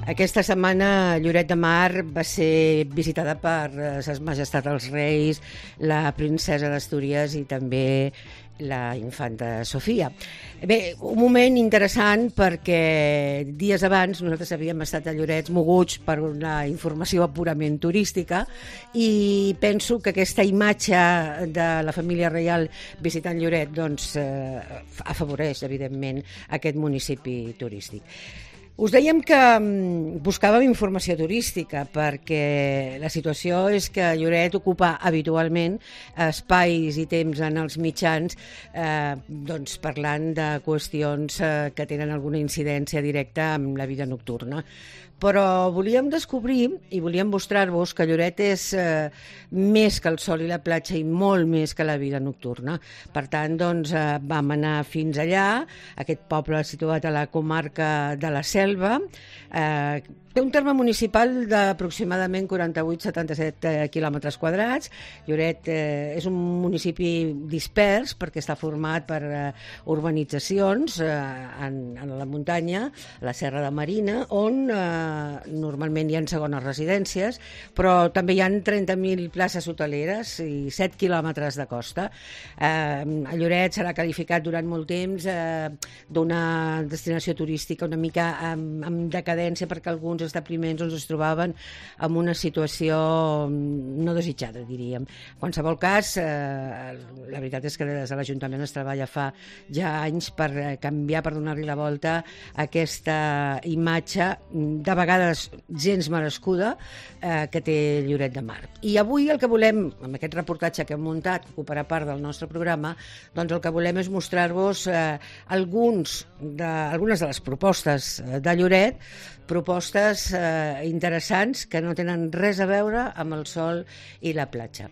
Aquesta setmana Lloret de Mar va ser visitada per Ses Majestats els Reis, la princesa d'Astúries i també la infanta Sofia. Bé, un moment interessant perquè dies abans nosaltres havíem estat a Lloret moguts per una informació purament turística i penso que aquesta imatge de la família reial visitant Lloret doncs, afavoreix, evidentment, aquest municipi turístic. Us dèiem que buscàvem informació turística perquè la situació és que Lloret ocupa habitualment espais i temps en els mitjans doncs parlant de qüestions que tenen alguna incidència directa amb la vida nocturna. Però volíem descobrir i volíem mostrar-vos que Lloret és més que el sol i la platja i molt més que la vida nocturna. Per tant, doncs, vam anar fins allà, aquest poble situat a la comarca de la Selva, té un terme municipal d'aproximadament 48-77 quilòmetres quadrats. Lloret és un municipi dispers perquè està format per urbanitzacions en la muntanya, la Serra de Marina, on normalment hi ha segones residències, però també hi ha 30.000 places hoteleres i 7 quilòmetres de costa. Lloret serà qualificat durant molt temps d'una destinació turística una mica amb decadència perquè alguns establiments on es trobaven en una situació no desitjada, diríem. En qualsevol cas, la veritat és que des de l'Ajuntament es treballa fa ja anys per canviar, per donar-li la volta a aquesta imatge de vegades gens merescuda que té Lloret de Mar. I avui el que volem, amb aquest reportatge que hem muntat, que ocuparà part del nostre programa, doncs el que volem és mostrar-vos algunes de les propostes de Lloret, propostes interessants que no tenen res a veure amb el sol i la platja.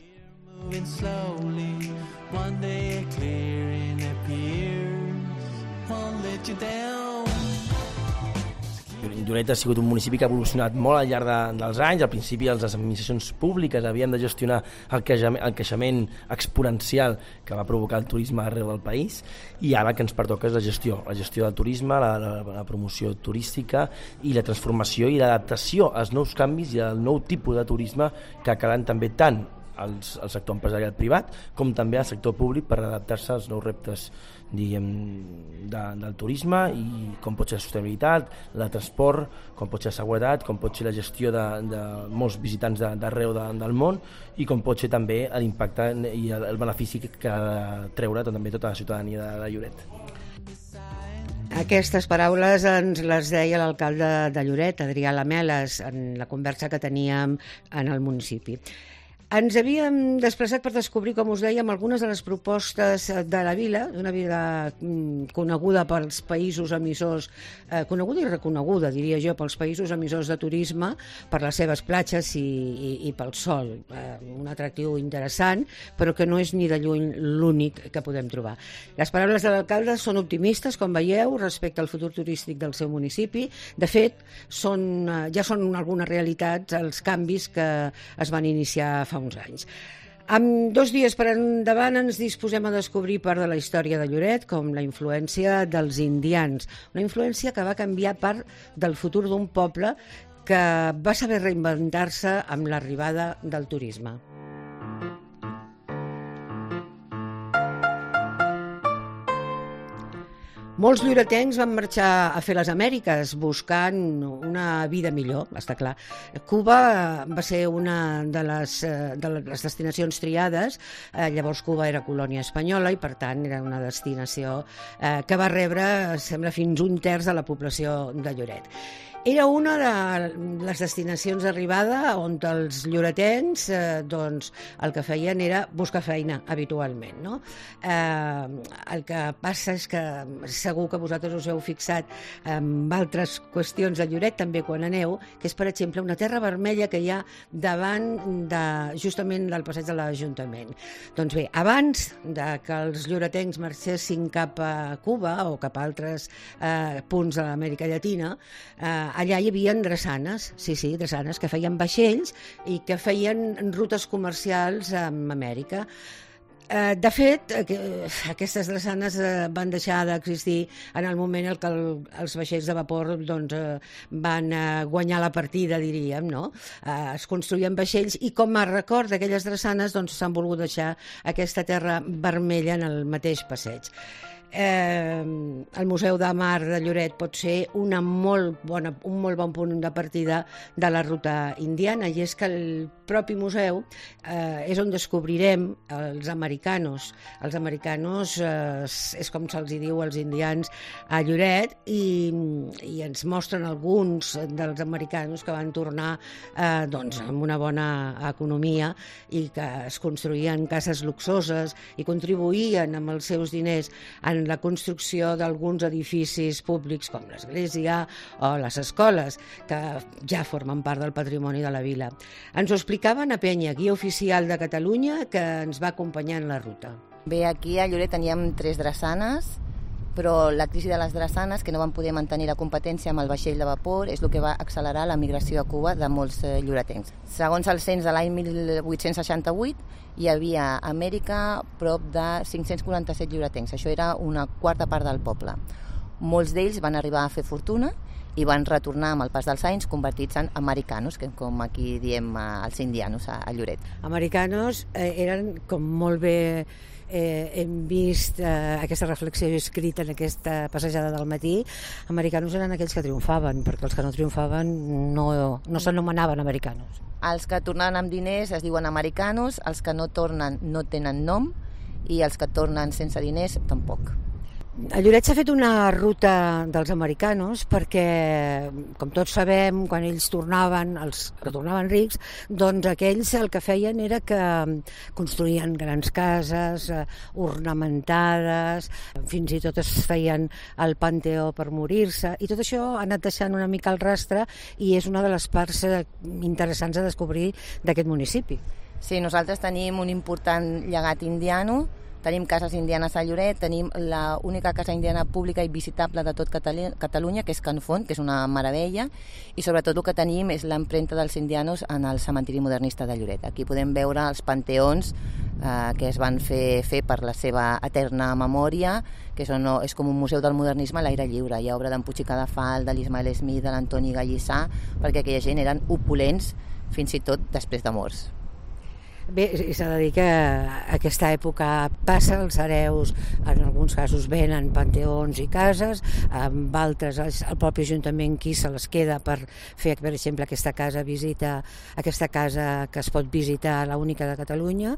Lloret ha sigut un municipi que ha evolucionat molt al llarg dels anys. Al principi les administracions públiques havien de gestionar el creixement exponencial que va provocar el turisme arreu del país, i ara el que ens pertoca és la gestió del turisme, la promoció turística i la transformació i l'adaptació als nous canvis i al nou tipus de turisme que calen també tant al sector empresarial privat com també al sector públic per adaptar-se als nous reptes del turisme, i com pot ser la sostenibilitat, el transport, com pot ser la seguretat, com pot ser la gestió de molts visitants d'arreu del món, i com pot ser també l'impacte i el benefici que ha de treure també tota la ciutadania de Lloret. Aquestes paraules ens les deia l'alcalde de Lloret, Adrià Lameles, en la conversa que teníem en el municipi. Ens havíem desplaçat per descobrir, com us dèiem, algunes de les propostes de la vila, una vila coneguda pels països emissors, coneguda i reconeguda, diria jo, pels països emissors de turisme, per les seves platges i pel sol. Un atractiu interessant, però que no és ni de lluny l'únic que podem trobar. Les paraules de l'alcalde són optimistes, com veieu, respecte al futur turístic del seu municipi. De fet, ja són algunes realitats els canvis que es van iniciar fa uns anys. Amb 2 dies per endavant ens disposem a descobrir part de la història de Lloret, com la influència dels indians, una influència que va canviar part del futur d'un poble que va saber reinventar-se amb l'arribada del turisme. Molts lloretencs van marxar a fer les Amèriques buscant una vida millor, està clar. Cuba va ser una de les destinacions triades. Llavors Cuba era colònia espanyola i per tant era una destinació que va rebre, sembla, fins 1/3 de la població de Lloret. Era una de les destinacions d'arribada on els lloretencs doncs, el que feien era buscar feina habitualment, no? El que passa és que segur que vosaltres us heu fixat en altres qüestions de Lloret també quan aneu, que és, per exemple, una terra vermella que hi ha davant justament del passeig de l'Ajuntament. Doncs bé, abans que els lloretencs marxessin cap a Cuba o cap a altres punts de l'Amèrica Llatina, allà hi havia drassanes, drassanes que feien vaixells i que feien rutes comercials amb Amèrica. De fet, aquestes drassanes van deixar d'existir en el moment en què els vaixells de vapor van guanyar la partida, diríem, no? Es construïen vaixells i com a record d'aquelles drassanes s'han volgut deixar aquesta terra vermella en el mateix passeig. El Museu de Mar de Lloret pot ser un molt bon punt de partida de la ruta indiana, i és que el propi museu és on descobrirem els americanos. Els americanos és com se'ls diu als indians a Lloret, i ens mostren alguns dels americanos que van tornar amb una bona economia i que es construïen cases luxoses i contribuïen amb els seus diners en la construcció d'alguns edificis públics com l'església o les escoles, que ja formen part del patrimoni de la vila. Ens ho explicava Ana Penya, guia oficial de Catalunya, que ens va acompanyar en la ruta. Bé, aquí a Lloret teníem 3 drassanes, però la crisi de les drassanes, que no van poder mantenir la competència amb el vaixell de vapor, és el que va accelerar la migració a Cuba de molts lloretencs. Segons el cens de l'any 1868, hi havia a Amèrica prop de 547 lloretencs. Això era una quarta part del poble. Molts d'ells van arribar a fer fortuna i van retornar amb el pas dels anys convertits en americanos, que com aquí diem els indianos a Lloret. Americanos eren com molt bé hem vist aquesta reflexió escrita en aquesta passejada del matí. Americanos eren aquells que triomfaven, perquè els que no triomfaven no s'anomenaven americanos. Els que tornaven amb diners es diuen americanos, els que no tornen no tenen nom i els que tornen sense diners tampoc. A Lloret s'ha fet una ruta dels americanos perquè, com tots sabem, quan ells tornaven, els que tornaven rics, aquells el que feien era que construïen grans cases, ornamentades, fins i tot es feien al panteó per morir-se, i tot això ha anat deixant una mica el rastre i és una de les parts interessants a descobrir d'aquest municipi. Sí, nosaltres tenim un important llegat indiano. Tenim cases indianes a Lloret, tenim l'única casa indiana pública i visitable de tot Catalunya, que és Can Font, que és una meravella, i sobretot el que tenim és l'empremta dels indianos en el cementiri modernista de Lloret. Aquí podem veure els panteons que es van fer per la seva eterna memòria, que és com un museu del modernisme a l'aire lliure. Hi ha obra d'en Puig i Cadafal, de l'Ismael Smith, de l'Antoni Gallissà, perquè aquella gent eren opulents fins i tot després de morts. Bé, s'ha de dir que aquesta època passa, els hereus en alguns casos venen panteons i cases, amb altres el propi Ajuntament qui se les queda per fer, per exemple, aquesta casa que es pot visitar, l'única de Catalunya.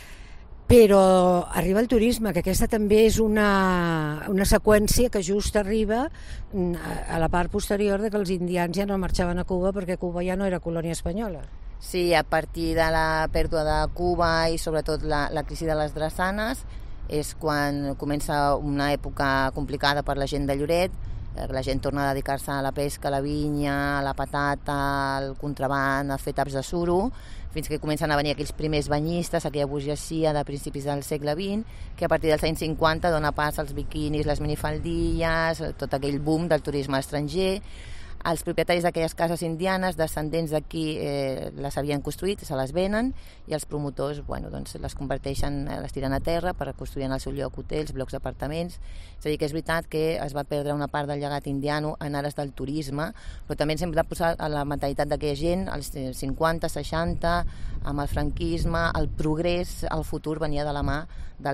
Però arriba el turisme, que aquesta també és una seqüència que just arriba a la part posterior de que els indians ja no marxaven a Cuba perquè Cuba ja no era colònia espanyola. Sí, a partir de la pèrdua de Cuba i sobretot la crisi de les drassanes és quan comença una època complicada per la gent de Lloret. La gent torna a dedicar-se a la pesca, a la vinya, a la patata, al contraband, a fer taps de suro, fins que comencen a venir aquells primers banyistes, aquella burgesia de principis del segle XX, que a partir dels anys 50 dona pas als biquinis, les minifaldilles, tot aquell boom del turisme estranger. Els propietaris d'aquelles cases indianes, descendents d'aquí, les havien construït, se les venen, i els promotors les converteixen, les tiren a terra per construir al seu lloc hotels, blocs d'apartaments. És a dir, que és veritat que es va perdre una part del llegat indiano en ares del turisme, però també ens hem de posar a la mentalitat d'aquella gent, als 50, 60, amb el franquisme, el progrés, el futur venia de la mà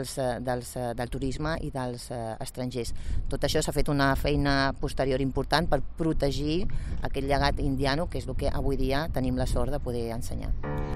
del turisme i dels estrangers. Tot això s'ha fet una feina posterior important per protegir aquest llegat indiano, que és el que avui dia tenim la sort de poder ensenyar.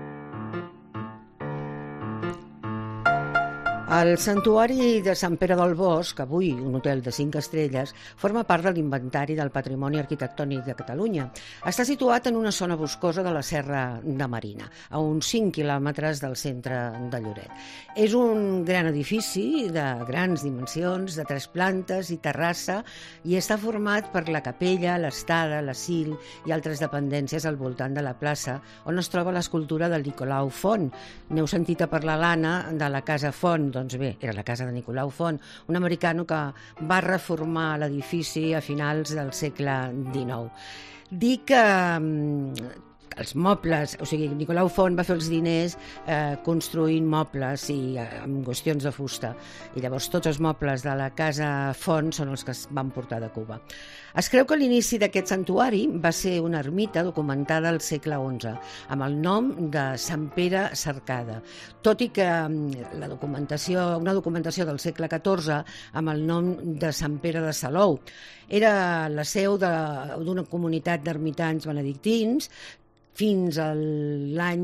El Santuari de Sant Pere del Bosc, avui un hotel de 5 estrelles, forma part de l'Inventari del Patrimoni Arquitectònic de Catalunya. Està situat en una zona boscosa de la Serra de Marina, a uns 5 quilòmetres del centre de Lloret. És un gran edifici de grans dimensions, de 3 plantes i terrassa, i està format per la capella, l'estada, l'asil i altres dependències al voltant de la plaça, on es troba l'escultura del Nicolau Font. N'heu sentit a parlar, l'Anna, de la Casa Font. Doncs bé, era la casa de Nicolau Font, un americano que va reformar l'edifici a finals del segle XIX. Dir que els mobles, o sigui, Nicolau Font va fer els diners construint mobles i amb qüestions de fusta, i llavors tots els mobles de la casa Font són els que es van portar de Cuba. Es creu que l'inici d'aquest santuari va ser una ermita documentada al segle XI, amb el nom de Sant Pere Cercada, tot i que una documentació del segle XIV amb el nom de Sant Pere de Salou. Era la seu d'una comunitat d'ermitans benedictins fins a l'any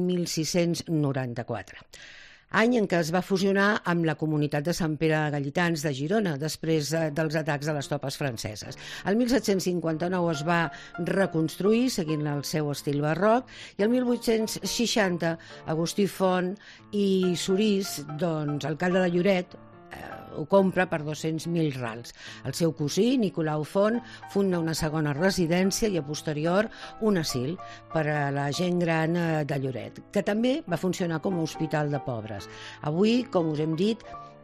1694, any en què es va fusionar amb la comunitat de Sant Pere Gallitans de Girona, després dels atacs de les tropes franceses. El 1759 es va reconstruir seguint el seu estil barroc, i el 1860 Agustí Font i Sorís, alcalde de Lloret, ho compra per 200.000 rals. El seu cosí, Nicolau Font, funda una segona residència i a posterior un asil per a la gent gran de Lloret, que també va funcionar com a hospital de pobres. Avui, com us hem dit,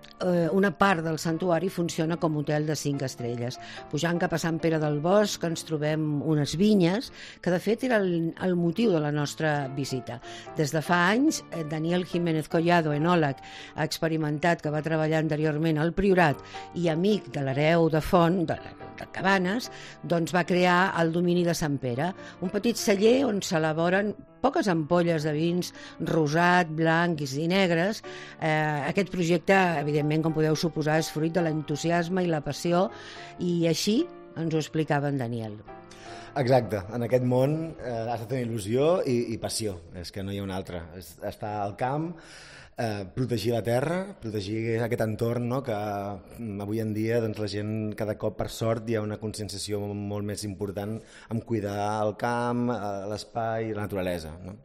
una part del santuari funciona com a hotel de 5 estrelles. Pujant cap a Sant Pere del Bosc ens trobem unes vinyes, que de fet era el motiu de la nostra visita. Des de fa anys, Daniel Jiménez Collado, enòleg experimentat que va treballar anteriorment al Priorat i amic de l'hereu de Font, de Cabanes, va crear el domini de Sant Pere, un petit celler on s'elaboren poques ampolles de vins rosat, blancs i negres. Aquest projecte, evidentment, com podeu suposar, és fruit de l'entusiasme i la passió, i així ens ho explicava en Daniel. Exacte, en aquest món has de tenir il·lusió i passió, és que no hi ha una altra. Estar al camp, protegir la terra, protegir aquest entorn, no? Que avui en dia la gent, cada cop per sort, hi ha una conscienciació molt més important en cuidar el camp, l'espai i la naturalesa, no?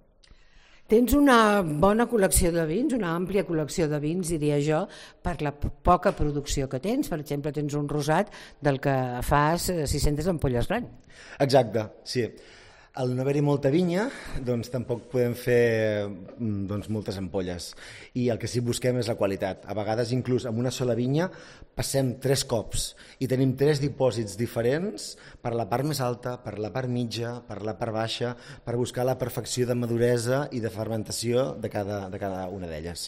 Tens una bona col·lecció de vins, una àmplia col·lecció de vins, diria jo, per la poca producció que tens. Per exemple, tens un rosat del que fas 600 ampolles l'any. Exacte, sí. Al no haver-hi molta vinya, tampoc podem fer moltes ampolles. I el que sí busquem és la qualitat. A vegades, inclús amb una sola vinya, passem 3 cops i tenim 3 dipòsits diferents per la part més alta, per la part mitja, per la part baixa, per buscar la perfecció de maduresa i de fermentació de cada una d'elles.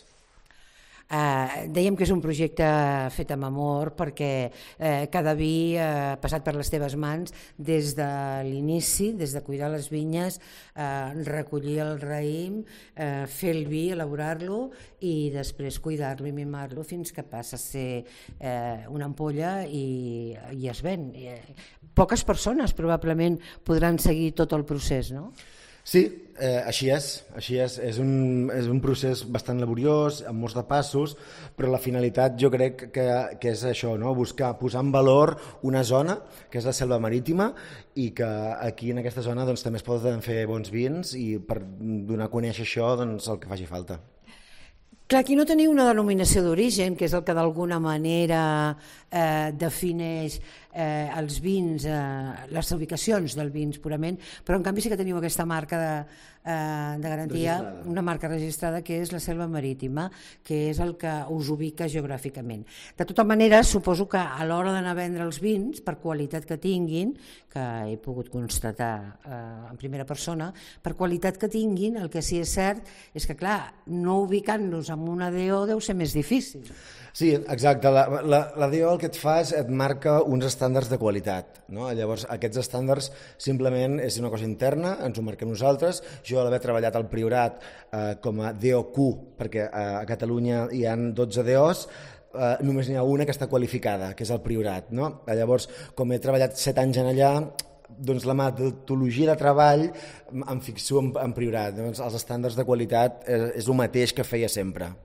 Dèiem que és un projecte fet amb amor, perquè cada vi ha passat per les teves mans des de l'inici, des de cuidar les vinyes, recollir el raïm, fer el vi, elaborar-lo i després cuidar-lo i mimar-lo fins que passa a ser una ampolla i es ven. Poques persones probablement podran seguir tot el procés, no? Sí, així és. És un procés bastant laboriós, amb molts de passos, però la finalitat jo crec que és això, no? Buscar, posar en valor una zona, que és la Selva Marítima, i que aquí en aquesta zona també es poden fer bons vins i per donar a conèixer això el que faci falta. Clar, aquí no teniu una denominació d'origen, que és el que d'alguna manera defineix els vins, les ubicacions dels vins purament, però en canvi sí que teniu aquesta marca de garantia, una marca registrada, que és la Selva Marítima, que és el que us ubica geogràficament. De tota manera, suposo que a l'hora d'anar a vendre els vins, per qualitat que tinguin, que he pogut constatar en primera persona, per qualitat que tinguin, el que sí és cert és que, clar, no ubicant-los en una DO deu ser més difícil. Sí, exacte. La DO el que et fa és et marca uns estàndards de qualitat, no? Llavors, aquests estàndards simplement és una cosa interna, ens ho marquem nosaltres. Jo, a l'haver treballat al Priorat com a DOQ, perquè a Catalunya hi ha 12 DOs, només n'hi ha una que està qualificada, que és el Priorat, no? Llavors, com he treballat 7 anys en allà, la metodologia de treball em fixo en Priorat. Els estàndards de qualitat és el mateix que feia sempre.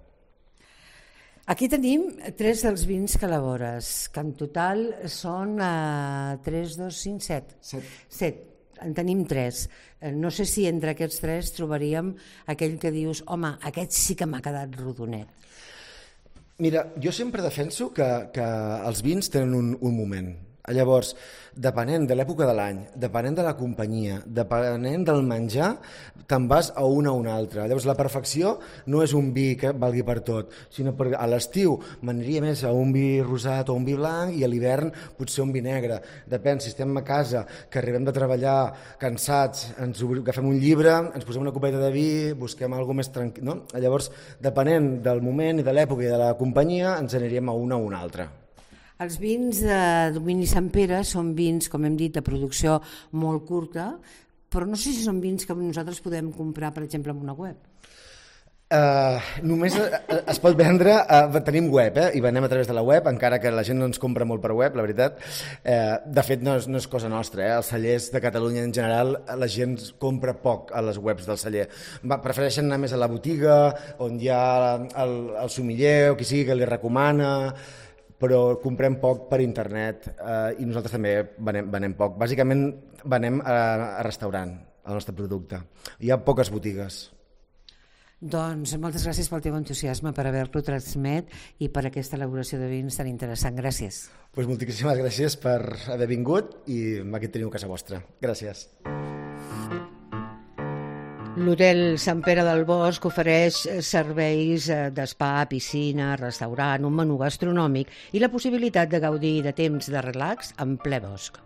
Aquí tenim 3 dels vins que elabores, que en total són 3, 2, 5, 7. 7. En tenim 3. No sé si entre aquests 3 trobaríem aquell que dius, home, aquest sí que m'ha quedat rodonet. Mira, jo sempre defenso que els vins tenen un moment. Llavors, depenent de l'època de l'any, depenent de la companyia, depenent del menjar, te'n vas a una o una altra. Llavors, la perfecció no és un vi que valgui per tot, sinó que a l'estiu m'aniria més a un vi rosat o un vi blanc i a l'hivern potser un vi negre. Depèn, si estem a casa, que arribem de treballar cansats, ens agafem un llibre, ens posem una copeta de vi, busquem alguna més tranquil, no? Llavors, depenent del moment i de l'època i de la companyia, ens aniríem a una o una altra. Els vins de Domini Sant Pere són vins, com hem dit, de producció molt curta, però no sé si són vins que nosaltres podem comprar, per exemple, en una web. Només es pot vendre, tenim web, i venem a través de la web, encara que la gent no ens compra molt per web, la veritat. De fet, no és cosa nostra, els cellers de Catalunya en general, la gent compra poc a les webs del celler. Prefereixen anar més a la botiga, on hi ha el sommelier o qui sigui que li recomana, però comprem poc per internet i nosaltres també venem poc. Bàsicament venem a restaurant el nostre producte. Hi ha poques botigues. Doncs moltes gràcies pel teu entusiasme, per haver-lo transmet i per aquesta elaboració de vins tan interessant. Gràcies. Doncs moltíssimes gràcies per haver vingut i aquí teniu casa vostra. Gràcies. L'Hotel Sant Pere del Bosc ofereix serveis d'espa, piscina, restaurant, un menú gastronòmic i la possibilitat de gaudir de temps de relax en ple bosc.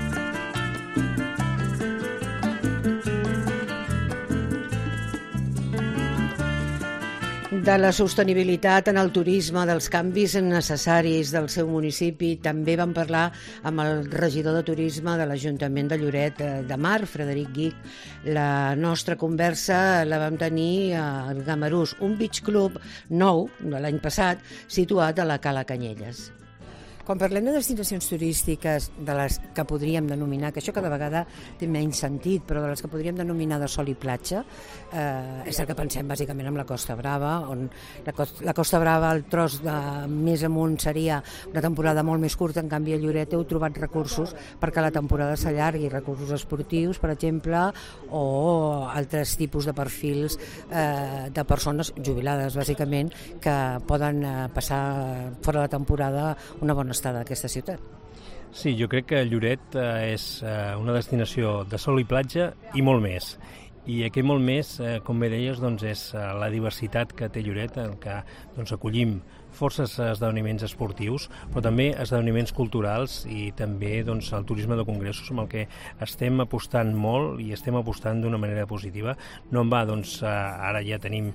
De la sostenibilitat en el turisme, dels canvis necessaris del seu municipi, també vam parlar amb el regidor de turisme de l'Ajuntament de Lloret de Mar, Frederic Guich. La nostra conversa la vam tenir al Gamarús, un beach club nou de l'any passat, situat a la Cala Canyelles. Quan parlem de destinacions turístiques, de les que podríem denominar, que això cada vegada té menys sentit, però de les que podríem denominar de sol i platja, és el que pensem bàsicament amb la Costa Brava, on la Costa Brava, el tros de més amunt seria una temporada molt més curta, en canvi a Lloret heu trobat recursos perquè la temporada s'allargui, recursos esportius, per exemple, o altres tipus de perfils de persones jubilades, bàsicament, que poden passar fora de temporada una bona estada d'aquesta ciutat. Sí, jo crec que Lloret és una destinació de sol i platja i molt més. I aquest molt més, com bé deies, doncs és la diversitat que té Lloret, en què acollim forces esdeveniments esportius, però també esdeveniments culturals i també el turisme de congressos, amb el que estem apostant molt i estem apostant d'una manera positiva. No en va, ara ja tenim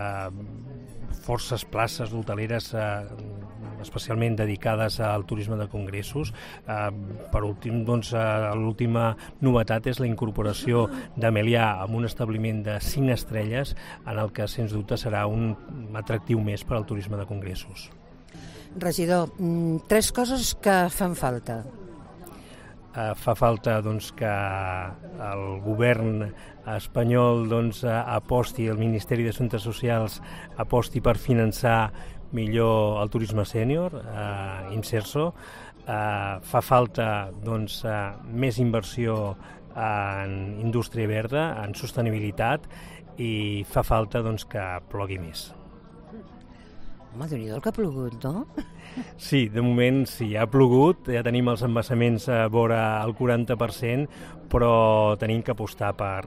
forces places hoteleres especialment dedicades al turisme de congressos. Per últim, l'última novetat és la incorporació d'Amelià amb un establiment de 5 estrelles en el que, sens dubte, serà un atractiu més per al turisme de congressos. Regidor, 3 coses que fan falta. Fa falta que el govern espanyol aposti, el Ministeri d'Assumptes Socials aposti per finançar millor el turisme sènior, Inserso. Fa falta més inversió en indústria verda, en sostenibilitat, i fa falta que plogui més. Home, Déu-n'hi-do el que ha plogut, no? Sí, de moment sí, ha plogut, ja tenim els embassaments a vora el 40%, però tenim que apostar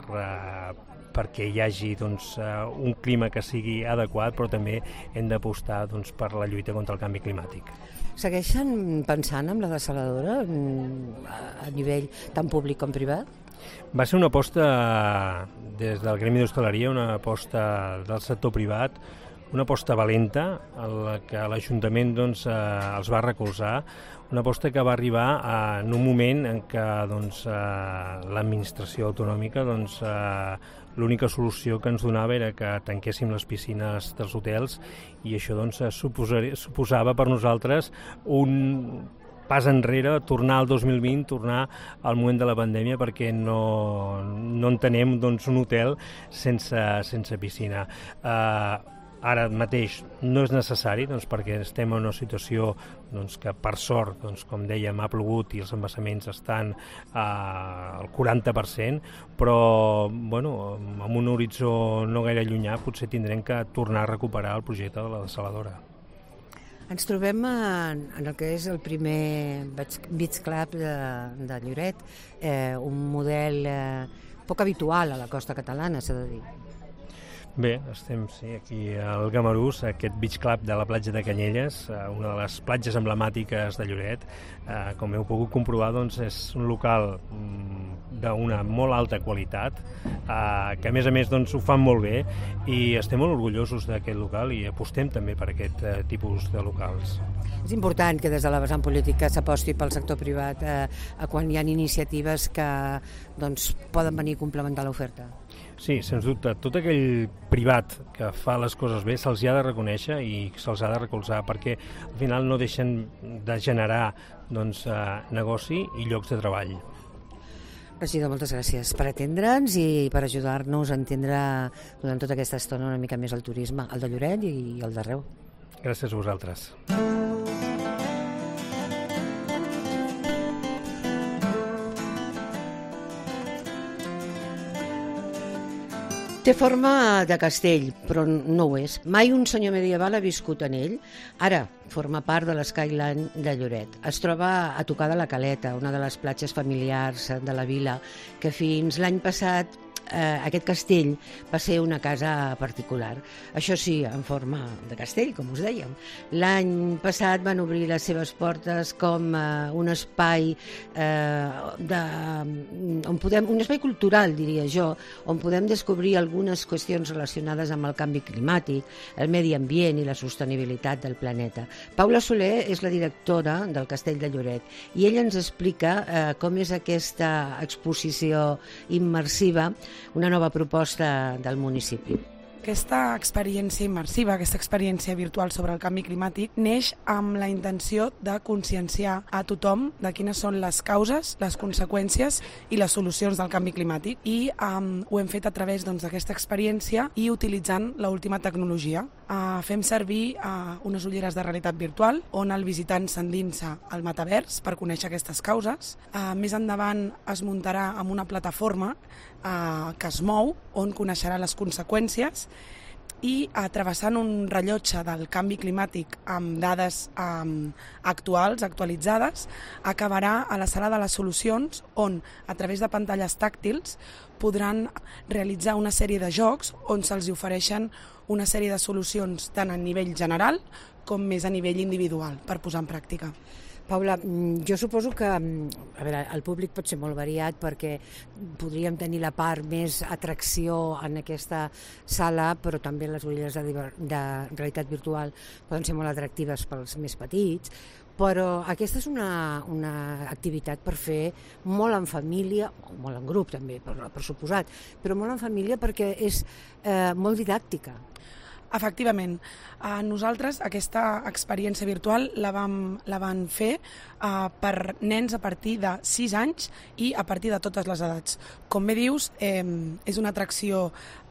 perquè hi hagi un clima que sigui adequat, però també hem d'apostar per la lluita contra el canvi climàtic. Segueixen pensant en la dessaladora a nivell tant públic com privat? Va ser una aposta des del Gremi d'Hostaleria, una aposta del sector privat, una aposta valenta, en la que l'Ajuntament els va recolzar, una aposta que va arribar en un moment en què l'administració autonòmica l'única solució que ens donava era que tanquéssim les piscines dels hotels, i això suposava per nosaltres un pas enrere, tornar al 2020, tornar al moment de la pandèmia, perquè no entenem un hotel sense piscina. Ara mateix no és necessari, perquè estem en una situació que, per sort, com dèiem, ha plogut i els embassaments estan al 40%, però amb un horitzó no gaire llunyà potser tindrem que tornar a recuperar el projecte de la dessaladora. Ens trobem en el que és el primer Beach Club de Lloret, un model poc habitual a la costa catalana, s'ha de dir. Bé, estem aquí al Gamarús, aquest Beach Club de la platja de Canyelles, una de les platges emblemàtiques de Lloret. Com heu pogut comprovar, doncs, és un local d'una molt alta qualitat, que a més doncs, ho fan molt bé, i estem molt orgullosos d'aquest local i apostem també per aquest tipus de locals. És important que des de la vessant política s'aposti pel sector privat quan hi ha iniciatives que poden venir a complementar l'oferta. Sí, sens dubte. Tot aquell privat que fa les coses bé se'ls ha de reconèixer i se'ls ha de recolzar, perquè al final no deixen de generar negoci i llocs de treball. Regidor, moltes gràcies per atendre'ns i per ajudar-nos a entendre durant tota aquesta estona una mica més el turisme, el de Lloret i el d'arreu. Gràcies a vosaltres. Té forma de castell, però no ho és. Mai un senyor medieval ha viscut en ell. Ara forma part de l'Skyline de Lloret. Es troba a tocar de la Caleta, una de les platges familiars de la vila, que fins l'any passat aquest castell va ser una casa particular. Això sí, en forma de castell, com us dèiem. L'any passat van obrir les seves portes com un espai un espai cultural, diria jo, on podem descobrir algunes qüestions relacionades amb el canvi climàtic, el medi ambient i la sostenibilitat del planeta. Paula Soler és la directora del Castell de Lloret i ella ens explica com és aquesta exposició immersiva, una nova proposta del municipi. Aquesta experiència immersiva, aquesta experiència virtual sobre el canvi climàtic neix amb la intenció de conscienciar a tothom de quines són les causes, les conseqüències i les solucions del canvi climàtic, i ho hem fet a través d'aquesta experiència i utilitzant l'última tecnologia. Fem servir unes ulleres de realitat virtual on el visitant s'endinsa al metavers per conèixer aquestes causes. Més endavant es muntarà amb una plataforma que es mou, on coneixerà les conseqüències, i travessant un rellotge del canvi climàtic amb dades actualitzades, acabarà a la sala de les solucions, on a través de pantalles tàctils podran realitzar una sèrie de jocs on se'ls ofereixen una sèrie de solucions tant a nivell general com més a nivell individual per posar en pràctica. Paula, jo suposo que el públic pot ser molt variat perquè podríem tenir la part més atracció en aquesta sala, però també les ulleres de realitat virtual poden ser molt atractives pels més petits, però aquesta és una activitat per fer molt en família, molt en grup també, per suposat, però molt en família perquè és molt didàctica. Efectivament. Nosaltres aquesta experiència virtual la vam fer per nens a partir de 6 anys i a partir de totes les edats. Com bé dius, és una atracció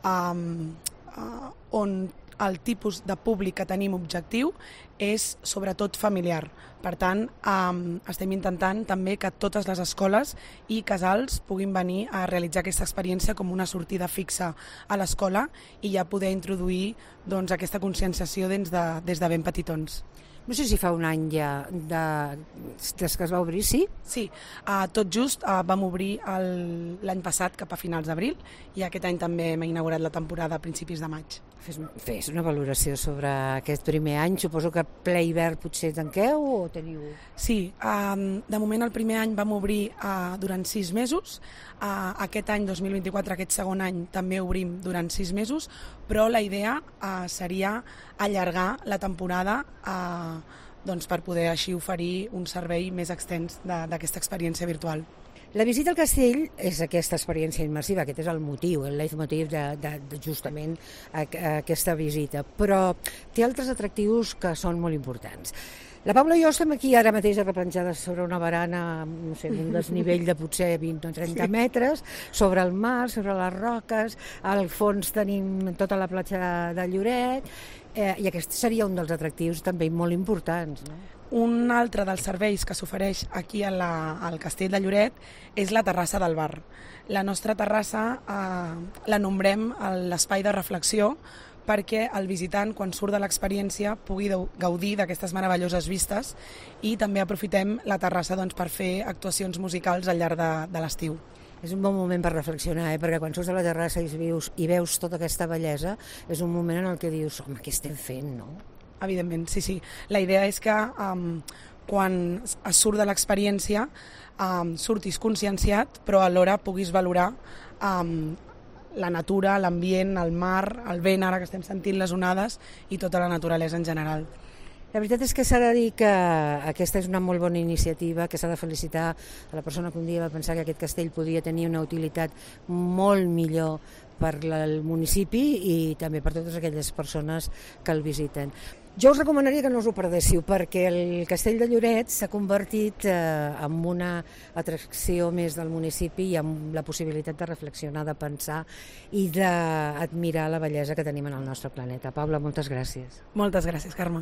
on el tipus de públic que tenim objectiu és sobretot familiar. Per tant, estem intentant també que totes les escoles i casals puguin venir a realitzar aquesta experiència com una sortida fixa a l'escola i ja poder introduir aquesta conscienciació des de ben petitons. No sé si fa un any ja des que es va obrir, sí? Sí, tot just vam obrir l'any passat cap a finals d'abril i aquest any també hem inaugurat la temporada a principis de maig. Fes una valoració sobre aquest primer any. Suposo que ple hivern potser tanqueu o teniu... Sí, de moment el primer any vam obrir durant 6 mesos. Aquest any, 2024, aquest segon any, també obrim durant 6 mesos, però la idea seria allargar la temporada per poder així oferir un servei més extens d'aquesta experiència virtual. La visita al castell és aquesta experiència immersiva, aquest és el motiu, el leitmotiv de justament aquesta visita, però té altres atractius que són molt importants. La Paula i jo estem aquí ara mateix arrepenjades sobre una barana, no sé, un desnivell de potser 20 o 30 metres, sobre el mar, sobre les roques, al fons tenim tota la platja de Lloret, i aquest seria un dels atractius també molt importants, no? Un altre dels serveis que s'ofereix aquí al Castell de Lloret és la terrassa del bar. La nostra terrassa la nombrem l'espai de reflexió perquè el visitant, quan surt de l'experiència, pugui gaudir d'aquestes meravelloses vistes, i també aprofitem la terrassa per fer actuacions musicals al llarg de l'estiu. És un bon moment per reflexionar, perquè quan surts de la terrassa i veus tota aquesta bellesa, és un moment en el que dius, home, què estem fent, no? Evidentment, sí. La idea és que quan es surt de l'experiència surtis conscienciat, però alhora puguis valorar la natura, l'ambient, el mar, el vent, ara que estem sentint les onades, i tota la naturalesa en general. La veritat és que s'ha de dir que aquesta és una molt bona iniciativa, que s'ha de felicitar a la persona que un dia va pensar que aquest castell podia tenir una utilitat molt millor per al municipi i també per totes aquelles persones que el visiten. Jo us recomanaria que no us ho perdéssiu, perquè el Castell de Lloret s'ha convertit en una atracció més del municipi i amb la possibilitat de reflexionar, de pensar i d'admirar la bellesa que tenim en el nostre planeta. Paula, moltes gràcies. Moltes gràcies, Carme.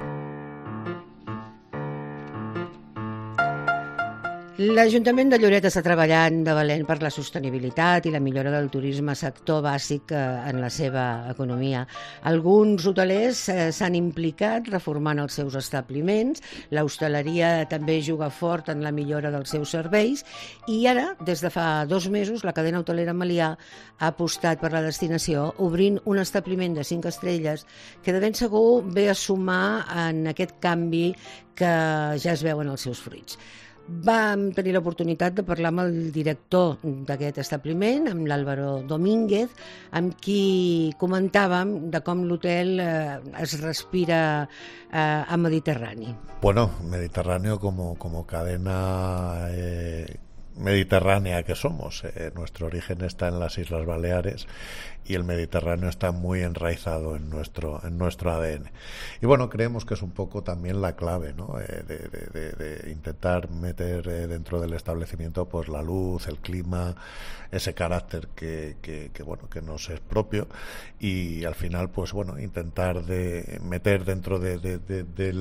L'Ajuntament de Lloret està treballant de valent per la sostenibilitat i la millora del turisme, sector bàsic en la seva economia. Alguns hotelers s'han implicat reformant els seus establiments, l'hostaleria també juga fort en la millora dels seus serveis i ara, des de fa 2 mesos, la cadena hotelera Melià ha apostat per la destinació obrint un establiment de 5 estrelles que de ben segur ve a sumar en aquest canvi que ja es veuen els seus fruits. Vam tenir l'oportunitat de parlar amb el director d'aquest establiment, amb l'Álvaro Domínguez, amb qui comentàvem de com l'hotel es respira a Mediterrani. Bueno, Mediterráneo como cadena mediterránea que somos. Nuestro origen está en las Islas Baleares y el Mediterráneo está muy enraizado en nuestro ADN. Y bueno, creemos que es un poco también la clave, ¿no? de intentar meter dentro del establecimiento pues la luz, el clima, ese carácter que nos es propio, y al final pues bueno, intentar de meter dentro de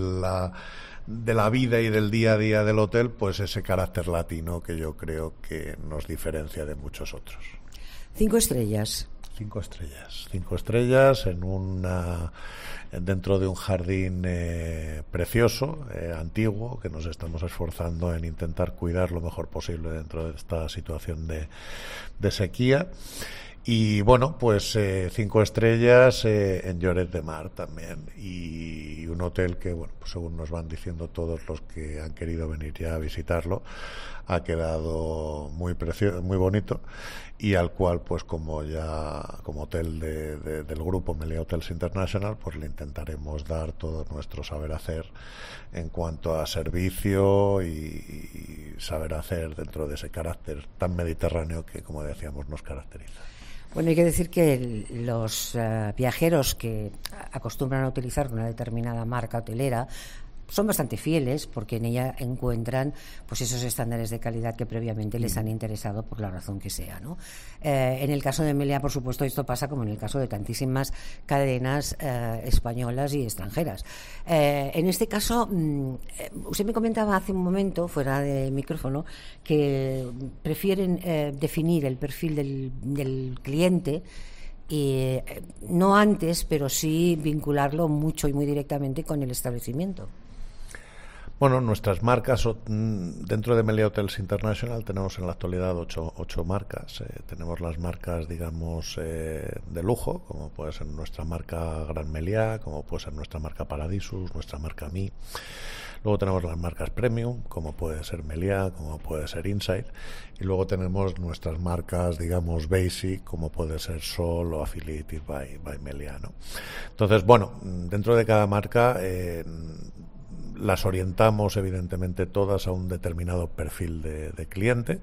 la vida y del día a día del hotel pues ese carácter latino que yo creo que nos diferencia de muchos otros. 5 estrellas. 5 estrellas. 5 estrellas dentro de un jardín precioso, antiguo, que nos estamos esforzando en intentar cuidar lo mejor posible dentro de esta situación de sequía. Y bueno, pues 5 estrellas en Lloret de Mar también, y un hotel que, bueno, pues según nos van diciendo todos los que han querido venir ya a visitarlo, ha quedado muy precioso, muy bonito, y al cual pues como hotel del grupo Meliá Hotels International pues le intentaremos dar todo nuestro saber hacer en cuanto a servicio y saber hacer dentro de ese carácter tan mediterráneo que, como decíamos, nos caracteriza. Bueno, hay que decir que los viajeros que acostumbran a utilizar una determinada marca hotelera son bastante fieles porque en ella encuentran pues esos estándares de calidad que previamente les han interesado por la razón que sea, ¿no? En el caso de Meliá, por supuesto, esto pasa como en el caso de tantísimas cadenas españolas y extranjeras. En este caso, usted me comentaba hace un momento, fuera de micrófono, que prefieren definir el perfil del cliente y no antes, pero sí vincularlo mucho y muy directamente con el establecimiento. Bueno, nuestras marcas, dentro de Meliá Hotels International tenemos en la actualidad 8 marcas. Tenemos las marcas, digamos, de lujo, como puede ser nuestra marca Gran Meliá, como puede ser nuestra marca Paradisus, nuestra marca Mi. Luego tenemos las marcas Premium, como puede ser Meliá, como puede ser Insight. Y luego tenemos nuestras marcas, digamos, Basic, como puede ser Sol o Affiliated by Meliá, ¿no? Entonces, bueno, dentro de cada marca las orientamos evidentemente todas a un determinado perfil de cliente,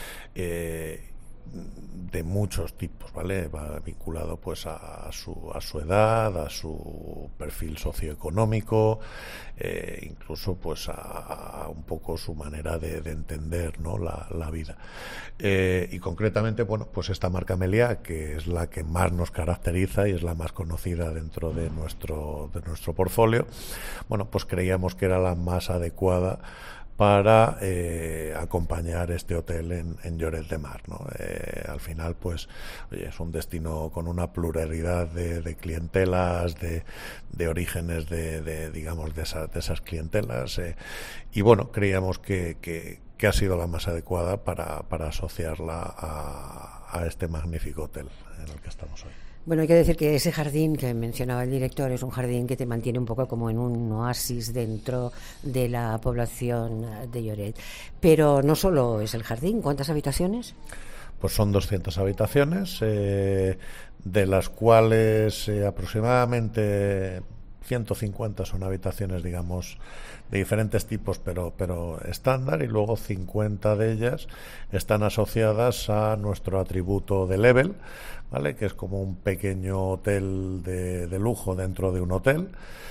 de muchos tipos, ¿vale? Va vinculado pues a su edad, a su perfil socioeconómico, incluso pues a un poco su manera de entender, ¿no? la vida. Y concretamente, bueno, pues esta marca Meliá, que es la que más nos caracteriza y es la más conocida dentro de nuestro portfolio, bueno, pues creíamos que era la más adecuada para acompañar este hotel en Lloret de Mar, ¿no? Al final, pues, oye, es un destino con una pluralidad de clientelas, de orígenes digamos, de esas clientelas, y bueno, creíamos que ha sido la más adecuada para asociarla a este magnífico hotel en el que estamos hoy. Bueno, hay que decir que ese jardín que mencionaba el director es un jardín que te mantiene un poco como en un oasis dentro de la población de Lloret. Pero no solo es el jardín, ¿cuántas habitaciones? Pues son 200 habitaciones, de las cuales aproximadamente 150 son habitaciones, digamos, de diferentes tipos, pero estándar, y luego 50 de ellas están asociadas a nuestro atributo de Level, ¿vale? Que es como un pequeño hotel de lujo dentro de un hotel,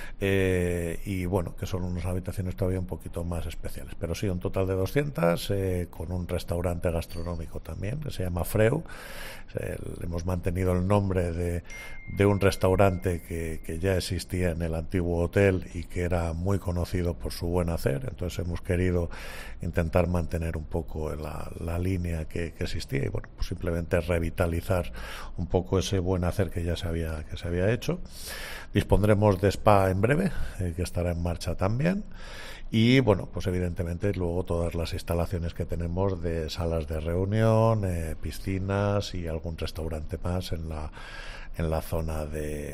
y bueno, que son unas habitaciones todavía un poquito más especiales, pero sí, un total de 200, con un restaurante gastronómico también, que se llama Freu. Hemos mantenido el nombre de un restaurante que ya existía en el antiguo hotel y que era muy conocido por su buen hacer, entonces hemos querido intentar mantener un poco la línea que existía, y bueno, pues simplemente revitalizar un poco ese buen hacer que ya se había hecho. Dispondremos de spa en breve, que estará en marcha también. Y bueno, pues evidentemente luego todas las instalaciones que tenemos de salas de reunión, piscinas y algún restaurante más en la zona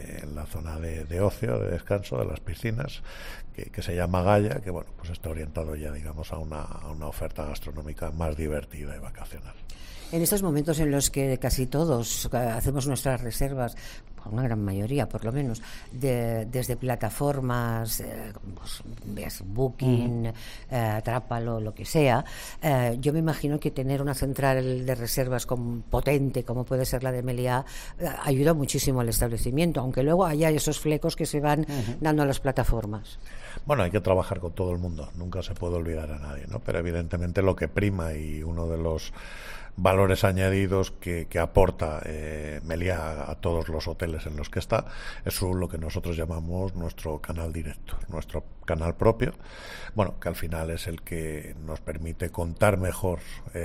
de ocio, de descanso, de las piscinas, que se llama Gaia, que bueno, pues está orientado ya, digamos, a una oferta gastronómica más divertida y vacacional. En estos momentos en los que casi todos hacemos nuestras reservas, una gran mayoría por lo menos, desde plataformas, pues, Booking, Atrápalo, lo que sea, yo me imagino que tener una central de reservas potente como puede ser la de Meliá ayuda muchísimo al establecimiento, aunque luego haya esos flecos que se van dando a las plataformas. Bueno, hay que trabajar con todo el mundo, nunca se puede olvidar a nadie, ¿no? Pero evidentemente lo que prima, y uno de los valores añadidos que aporta Meliá a todos los hoteles en los que está, es lo que nosotros llamamos nuestro canal directo, nuestro canal propio, bueno, que al final es el que nos permite contar mejor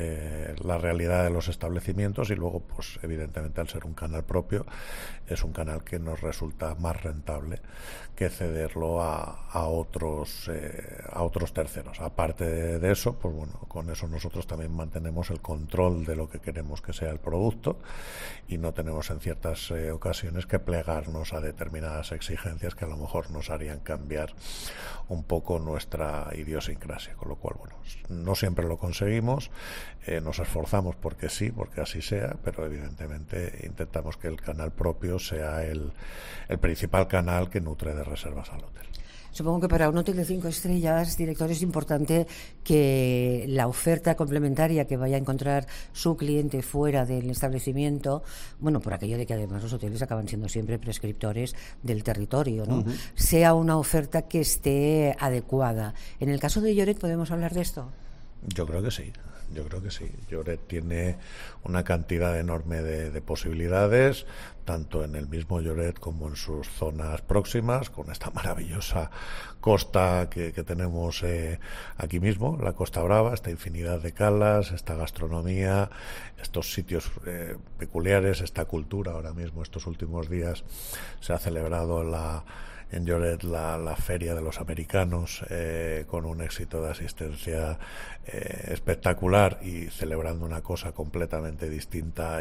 la realidad de los establecimientos, y luego, pues evidentemente, al ser un canal propio, es un canal que nos resulta más rentable que cederlo a otros terceros. Aparte de eso, pues bueno, con eso nosotros también mantenemos el control de lo que queremos que sea el producto, y no tenemos en ciertas ocasiones que plegarnos a determinadas exigencias que a lo mejor nos harían cambiar un poco nuestra idiosincrasia, con lo cual, bueno, no siempre lo conseguimos, nos esforzamos porque así sea, pero evidentemente intentamos que el canal propio sea el principal canal que nutre de reservas al hotel. Supongo que para un hotel de 5 estrellas, director, es importante que la oferta complementaria que vaya a encontrar su cliente fuera del establecimiento, bueno, por aquello de que además los hoteles acaban siendo siempre prescriptores del territorio, ¿no? Sea una oferta que esté adecuada. En el caso de Lloret, ¿podemos hablar de esto? Yo creo que sí. Lloret tiene una cantidad enorme de posibilidades, tanto en el mismo Lloret como en sus zonas próximas, con esta maravillosa costa que tenemos aquí mismo, la Costa Brava, esta infinidad de calas, esta gastronomía, estos sitios peculiares, esta cultura. Ahora mismo, estos últimos días, se ha celebrado en Lloret la Feria de los Americanos, con un éxito de asistencia espectacular, y celebrando una cosa completamente distinta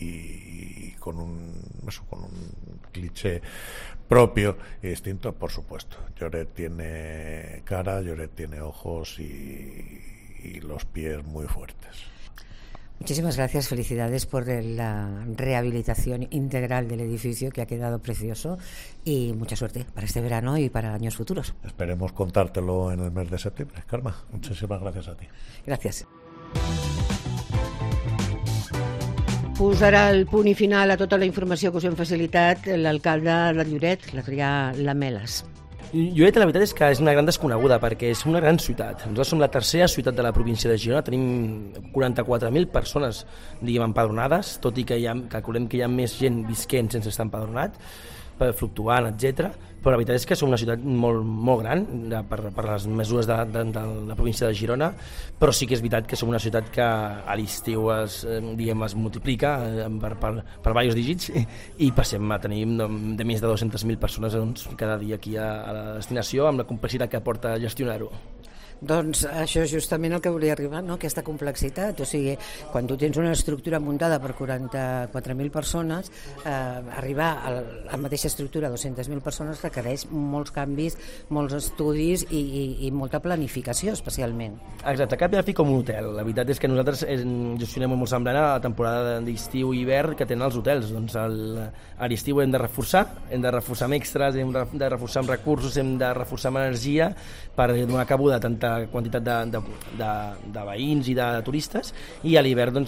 y con un cliché propio y distinto. Por supuesto, Lloret tiene cara, Lloret tiene ojos y los pies muy fuertes. Muchísimas gracias, felicidades por la rehabilitación integral del edificio, que ha quedado precioso, y mucha suerte para este verano y para años futuros. Esperemos contártelo en el mes de septiembre. Carme, muchísimas gracias a ti. Gracias. Posarà el punt i final a tota la informació que us hem facilitat l'alcalde de Lloret, l'Adrià Lamelas. Lloret, la veritat és que és una gran desconeguda, perquè és una gran ciutat. Nosaltres som la tercera ciutat de la província de Girona, tenim 44.000 persones, diguem, empadronades, tot i que calculem que hi ha més gent visquent sense estar empadronat. fluctuant, etc. Però la veritat és que som una ciutat molt, molt gran per les mesures de la província de Girona, però sí que és veritat que som una ciutat que a l'estiu es multiplica per diversos dígits i passem a tenir de més de 200.000 persones cada dia aquí a la destinació, amb la complexitat que porta gestionar-ho. Doncs això és justament el que volia arribar, no? Aquesta complexitat, o sigui, quan tu tens una estructura muntada per 44.000 persones, arribar a la mateixa estructura a 200.000 persones requereix molts canvis, molts estudis i molta planificació, especialment. Exacte, cap i a fi com un hotel. La veritat és que nosaltres gestionem molt semblant a la temporada d'estiu i hivern que tenen els hotels. Doncs a l'estiu hem de reforçar amb extras, hem de reforçar amb recursos, hem de reforçar amb energia per donar cabuda a tanta quantitat de veïns i de turistes, i a l'hivern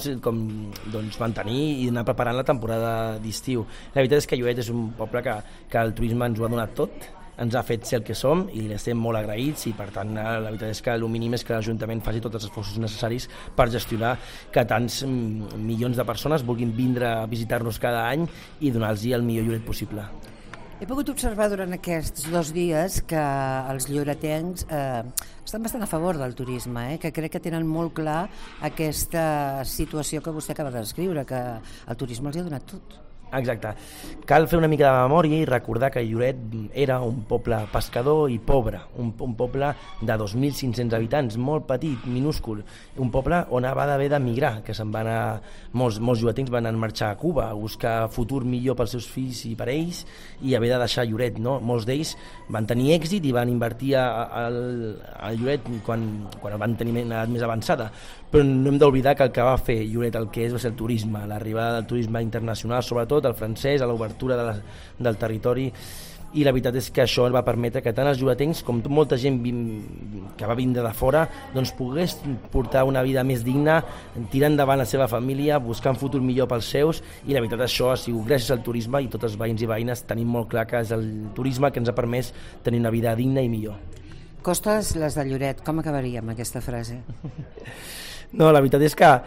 mantenir i anar preparant la temporada d'estiu. La veritat és que Lloret és un poble que el turisme ens ho ha donat tot, ens ha fet ser el que som i li estem molt agraïts, i per tant la veritat és que el mínim és que l'Ajuntament faci tots els esforços necessaris per gestionar que tants milions de persones vulguin vindre a visitar-nos cada any i donar-los el millor Lloret possible. He pogut observar durant aquests 2 dies que els lloretencs estan bastant a favor del turisme, que crec que tenen molt clar aquesta situació que vostè acaba de descriure, que el turisme els ha donat tot. Exacte. Cal fer una mica de memòria i recordar que Lloret era un poble pescador i pobre, un poble de 2.500 habitants, molt petit, minúscul, un poble on va haver d'emigrar, que se'n van anar, molts lloretencs van marxar a Cuba a buscar futur millor pels seus fills i per ells i haver de deixar Lloret, no? Molts d'ells van tenir èxit i van invertir a Lloret quan van tenir una edat més avançada, però no hem d'oblidar que el que va fer Lloret el que va ser el turisme, l'arribada del turisme internacional, sobretot el francès, a l'obertura del territori, i la veritat és que això va permetre que tant els lloretencs com molta gent que va vindre de fora pogués portar una vida més digna, tirar endavant la seva família, buscar un futur millor pels seus, i la veritat això ha sigut gràcies al turisme, i tots els veïns i veïnes tenim molt clar que és el turisme que ens ha permès tenir una vida digna i millor. Costes les de Lloret, com acabaríem aquesta frase? No, la veritat és que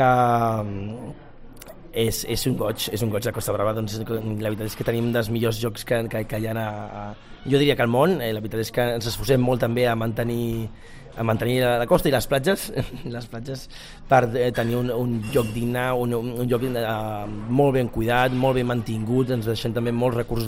és un goig la Costa Brava. Doncs la veritat és que tenim dels millors jocs que hi ha jo diria que al món. La veritat és que ens esforcem molt també a mantenir la costa i les platges per tenir un lloc digne, un lloc molt ben cuidat, molt ben mantingut. Ens deixem també molts recursos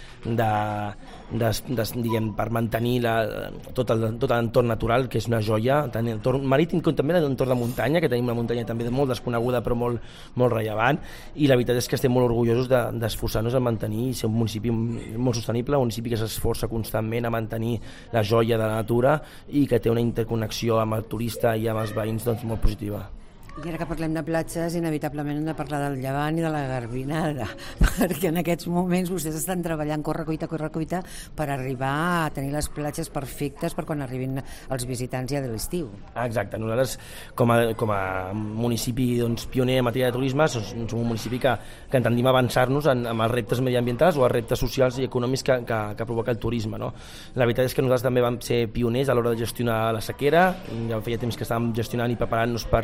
per mantenir tot l'entorn natural, que és una joia, tant l'entorn marítim com també l'entorn de muntanya, que tenim una muntanya també molt desconeguda però molt rellevant, i la veritat és que estem molt orgullosos d'esforçar-nos a mantenir i ser un municipi molt sostenible, un municipi que s'esforça constantment a mantenir la joia de la natura i que té una interconnexió amb el turista i amb els veïns molt positiva. I ara que parlem de platges, inevitablement hem de parlar del Llevant i de la Garbinada, perquè en aquests moments vostès estan treballant corre-cuita per arribar a tenir les platges perfectes per quan arribin els visitants ja de l'estiu. Exacte, nosaltres com a municipi pioner en matèria de turisme som un municipi que tendim a avançar-nos amb els reptes mediambientals o els reptes socials i econòmics que provoca el turisme, no? La veritat és que nosaltres també vam ser pioners a l'hora de gestionar la sequera, ja feia temps que estàvem gestionant i preparant-nos per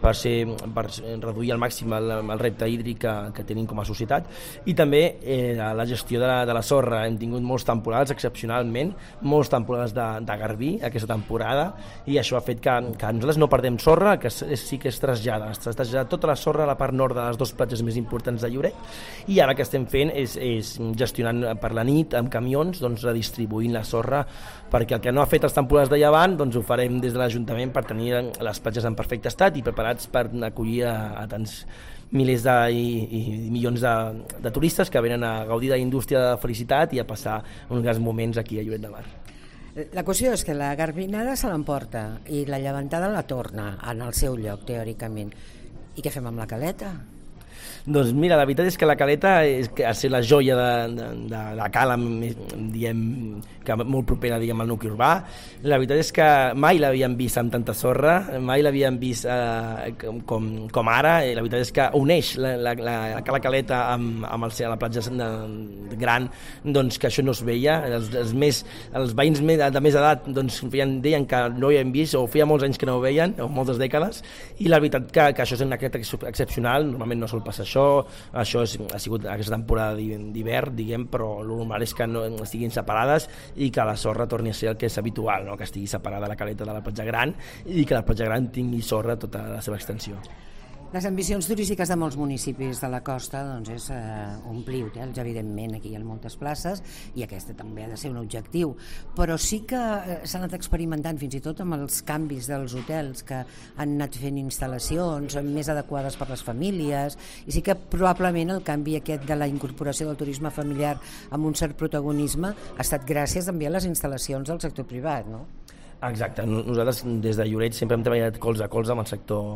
reduir al màxim el repte hídric que tenim com a societat, i també la gestió de la sorra. Hem tingut molts temporals, excepcionalment, molts temporals de garbí aquesta temporada, i això ha fet que nosaltres no perdem sorra, que sí que es trasllada tota la sorra a la part nord de les 2 platges més importants de Lloret, i ara que estem fent és gestionant per la nit amb camions, redistribuint la sorra, perquè el que no ha fet els temporals de Llevant ho farem des de l'Ajuntament per tenir les platges en perfecte estat i preparats per acollir a tants milers i milions de turistes que venen a gaudir de la indústria de la felicitat i a passar uns grans moments aquí a Lloret de Mar. La qüestió és que la Garbinada se l'emporta i la Llevantada la torna en el seu lloc, teòricament. I què fem amb la Caleta? Doncs mira, la veritat és que la Caleta ha ser la joia de la cala, diguem, que molt propera al nucli urbà. La veritat és que mai l'havíem vist amb tanta sorra, mai l'havíem vist com ara. La veritat és que uneix la cala Caleta amb la platja gran, que això no es veia. Els veïns de més edat deien que no ho havien vist, o feia molts anys que no ho veien, o moltes dècades, i la veritat que això és un acte excepcional. Normalment no sol passar això, això ha sigut aquesta temporada d'hivern, diguem, però el normal és que no estiguin separades i que la sorra torni a ser el que és habitual, no? Que estigui separada la caleta de la platja gran i que la platja gran tingui sorra tota la seva extensió. Les ambicions turístiques de molts municipis de la costa doncs és omplir hotels, evidentment, aquí hi ha moltes places i aquesta també ha de ser un objectiu, però sí que s'han anat experimentant fins i tot amb els canvis dels hotels que han anat fent instal·lacions més adequades per les famílies i sí que probablement el canvi aquest de la incorporació del turisme familiar amb un cert protagonisme ha estat gràcies també a les instal·lacions del sector privat, no? Exacte, nosaltres des de Lloret sempre hem treballat colze a colze amb el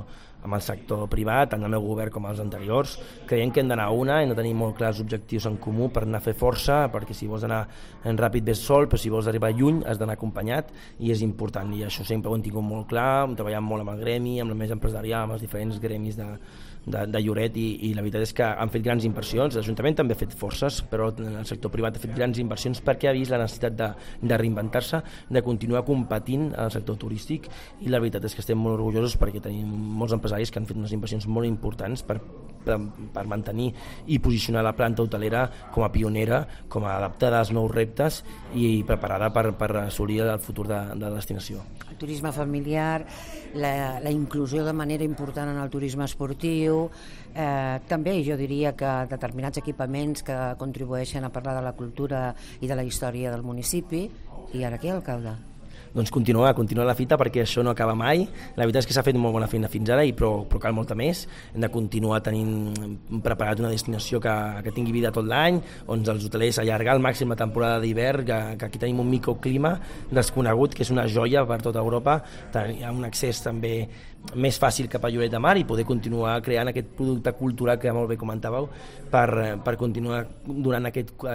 sector privat, tant el meu govern com els anteriors. Creiem que hem d'anar a una, hem de tenir molt clars objectius en comú per anar a fer força, perquè si vols anar ràpid ves sol, però si vols arribar lluny has d'anar acompanyat i és important, i això sempre ho hem tingut molt clar, hem treballat molt amb el gremi, amb la mesa empresarial, amb els diferents gremis de Lloret i la veritat és que han fet grans inversions. L'Ajuntament també ha fet forces, però el sector privat ha fet grans inversions perquè ha vist la necessitat de reinventar-se, de continuar competint al sector turístic, i la veritat és que estem molt orgullosos perquè tenim molts empresaris que han fet unes inversions molt importants per mantenir i posicionar la planta hotelera com a pionera, com a adaptada als nous reptes i preparada per assolir el futur de la destinació. El turisme familiar, la inclusió de manera important en el turisme esportiu, també jo diria que determinats equipaments que contribueixen a parlar de la cultura i de la història del municipi. I ara què, alcalde? Doncs continuar la fita perquè això no acaba mai. La veritat és que s'ha fet molt bona feina fins ara, però cal molta més. Hem de continuar tenint preparat una destinació que tingui vida tot l'any, on els hotelers allargar al màxim la temporada d'hivern, que aquí tenim un microclima desconegut, que és una joia per tota Europa. Hi ha un accés també més fàcil cap a Lloret de Mar i poder continuar creant aquest producte cultural que molt bé comentàveu per continuar donant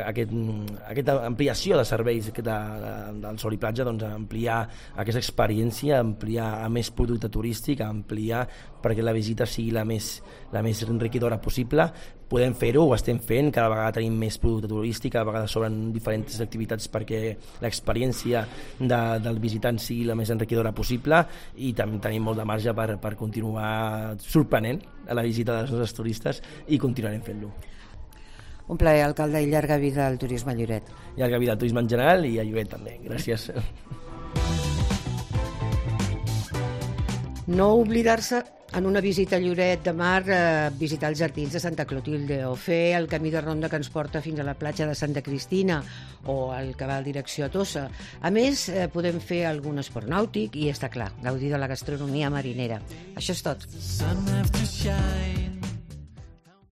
aquesta ampliació de serveis del sol i platja, doncs ampliar aquesta experiència, ampliar a més producte turístic, ampliar perquè la visita sigui la més enriquidora possible. Podem fer-ho, ho estem fent, cada vegada tenim més producte turístic, cada vegada s'obren diferents activitats perquè l'experiència del visitant sigui la més enriquidora possible, i també tenim molt de marge per continuar sorprenent a la visita dels nostres turistes i continuarem fent-lo. Un plaer, alcalde, i llarga vida al turisme a Lloret. Llarga vida al turisme en general i a Lloret també. Gràcies. No oblidar-se en una visita a Lloret de Mar, visitar els jardins de Santa Clotilde o fer el camí de ronda que ens porta fins a la platja de Santa Cristina o el que va a direcció a Tossa. A més, podem fer algun esport nàutic i, està clar, gaudir de la gastronomia marinera. Això és tot.